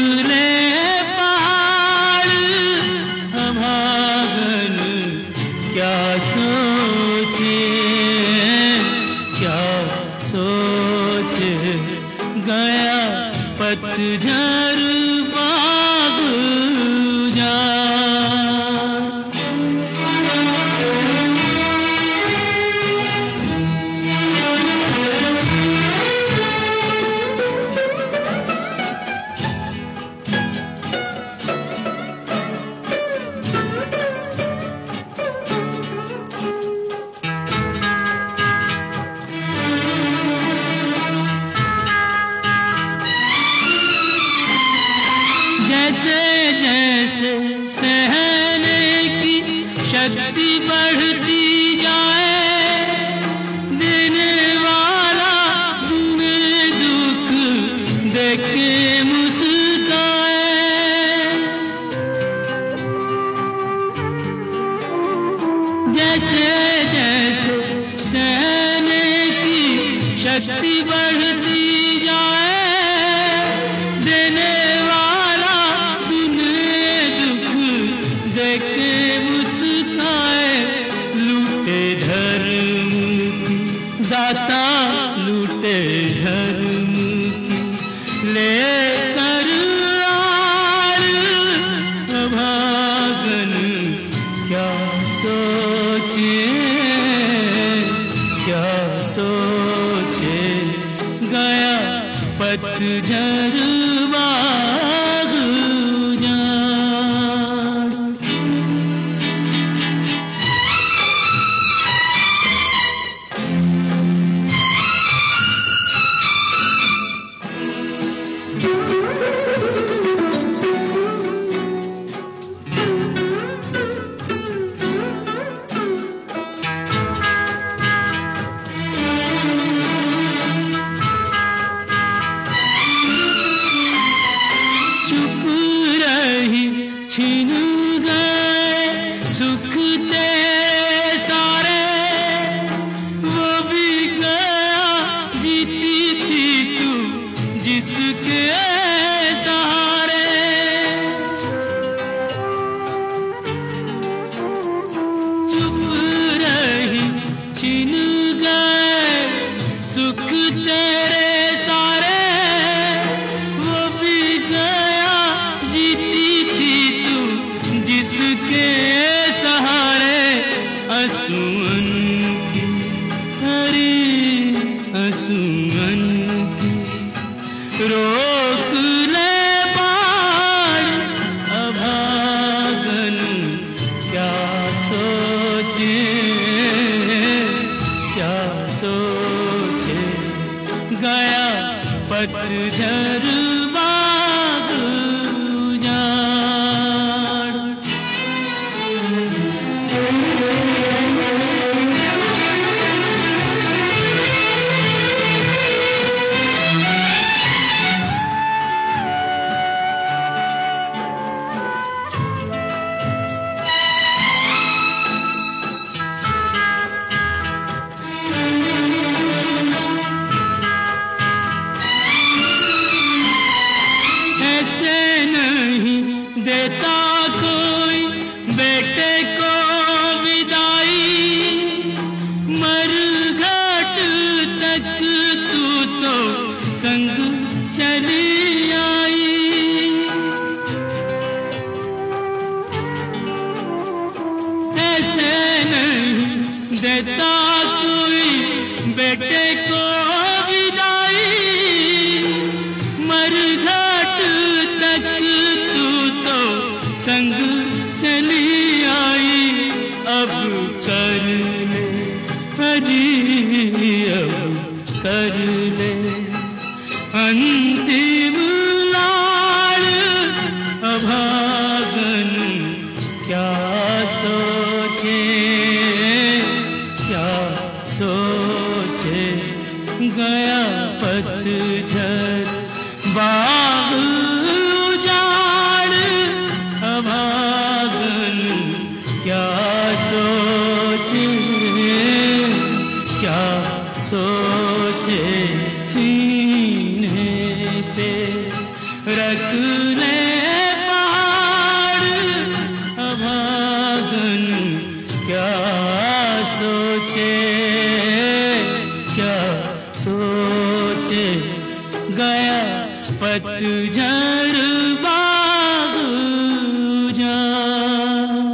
ले पहाड़ अभागन क्या सोचे, क्या सोचे गया पतझड़ बाग जा। जैसे जैसे सहने की शक्ति बढ़ती जाए, देने वाला तुम्हें दुख देख के मुस्काए। जैसे जैसे सहने की शक्ति बढ़ती जाए, दाता लूटे धर्म की लेकर आर अभागन क्या सोचे, क्या सोचे गया पतझड़ बाग जा। छीन गए सुख तेरे सारे, वो भी गया जीती थी तू जिसके सहारे। चुप रही छीन गए सुख तेरे सारे, वो भी गया जीती जिसके सहारे। असुअन की हरी असुअन की रोक ले बाण अभागन क्या सोचे, क्या सोचे गया पतझड़ बाग जा। ऐसे नहीं देता कोई बेटे को विदाई, मरघट तक तू तो संग चली आई। ऐसे नहीं देता कोई बेटे को विदाई, मरघट तक तू तो संग चली आई। अब कर ले हजी, अब कर ले अंतिम लाड़ अभागन क्या सोचे, क्या सोचे गया पतझड़ बाग उजाड़ अभागन क्या सोचे, क्या सोचे सीने पे रख बदले पहाड़ अभागन क्या सोचे, क्या सोचे गया पतझड़ बाग जा।